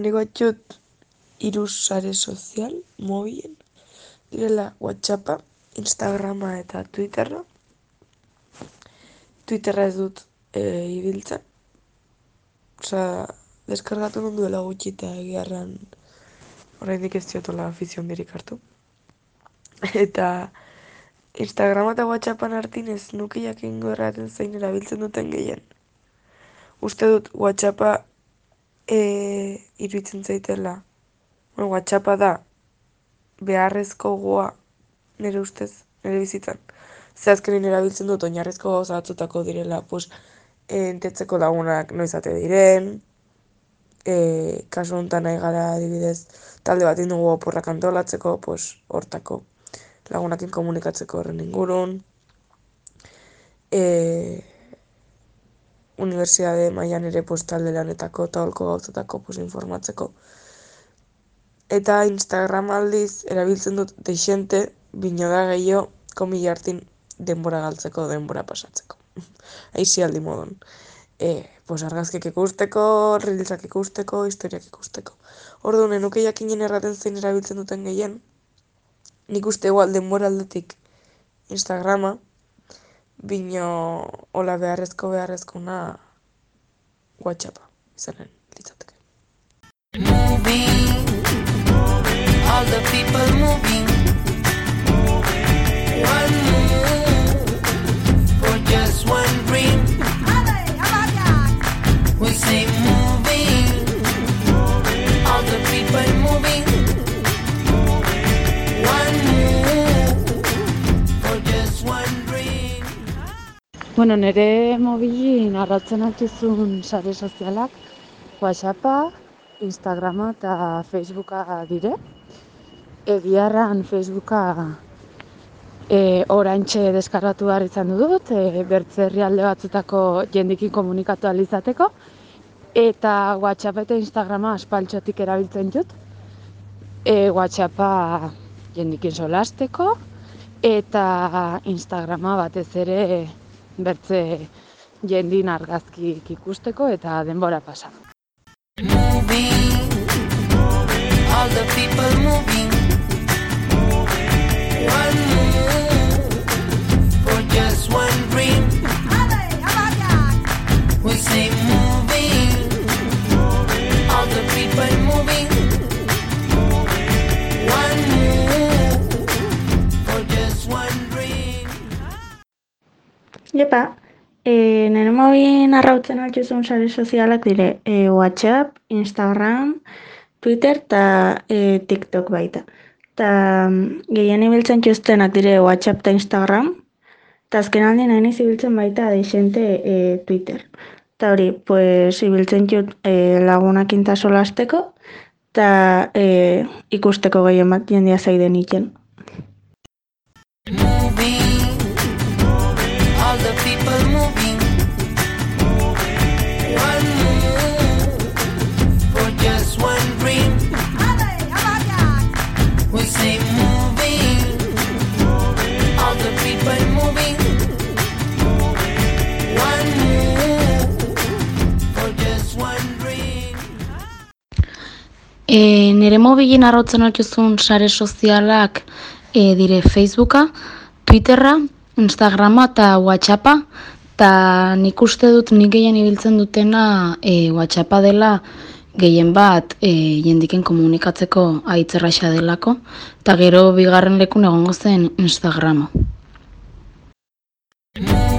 nik batxut hiru sare sozial mobilen, direla WhatsAppa, Instagrama eta Twitterra. Twitterra ez dut ibiltzen. Osea, deskargatu nun duela gutxi eta egiarran oraindik ez diotola afizio handirik hartu. Eta Instagrama eta WhatsAppan hartin ez nuke jakingo erraten zein erabiltzen duten gehien. Uste dut WhatsAppa iruditzen zaitela. Bueno, WhatsAppa da beharrezko goa nire ustez, nire bizitzan. Ze azkenin erabiltzen dut oinarrizko gauza batzutako direla, pues, entetzeko lagunak noizate diren, kasu honetan nahi gara adibidez, talde bat dugu oporrak antolatzeko, pues, hortako lagunakin komunikatzeko horren ingurun, unibertsitate mailan ere pues, talde lanetako eta holko gauzatako pues, informatzeko. Eta Instagram aldiz erabiltzen dut deixente, bino da gehiago, komila hartin denbora galtzeko, denbora pasatzeko. Aisialdi modon. Pues argazkik ikusteko, reelsak ikusteko, historiak ikusteko. Orduan, enuke jakinen erraten zein erabiltzen duten gehien, nik uste igual denbora aldetik Instagrama, bino hola beharrezkona WhatsAppa izanen litzateke. Moving, all the people moving. One move for just one dream. We say moving, all the people moving. One move for just one dream. Bueno, nire mobilin arratzen hartizun sare sozialak, WhatsAppa, Instagrama eta Facebooka dire. Egiarran Facebooka oraintxe deskargatu behar izan dut, bertze herrialde batzutako jendekin komunikatu ahal izateko. Eta WhatsApp eta Instagrama aspaltxotik erabiltzen dut. WhatsAppa jendekin solasteko eta Instagrama batez ere bertze jendin argazkik ikusteko eta denbora pasa. Moving, all the people moving. One move for just one dream. We say moving, all the people moving. One move for just one dream. Jepa, nire mobilin arrautzen altuzun sare sozialak dire WhatsApp, Instagram, Twitter eta TikTok baita. Eta gehien ibiltzen txuztenak dire WhatsApp eta Instagram, eta azken aldi nahi ibiltzen baita deixente Twitter. Eta hori, pues, ibiltzen txut lagunakin eta solasteko, eta ikusteko gehien bat jendia zaiden itzen. Moving, all the people moving. One move for just one dream. We say moving, all the people moving. One move for just one dream. Nire mobilin arrotzen altuzun sare sozialak dire Facebooka, Twitterra, Instagrama eta WhatsAppa. Eta nik uste dut nik gehien ibiltzen dutena WhatsAppa dela gehien bat jendiken komunikatzeko aitzerraxa delako. Eta gero bigarren lekun egongo zen Instagrama.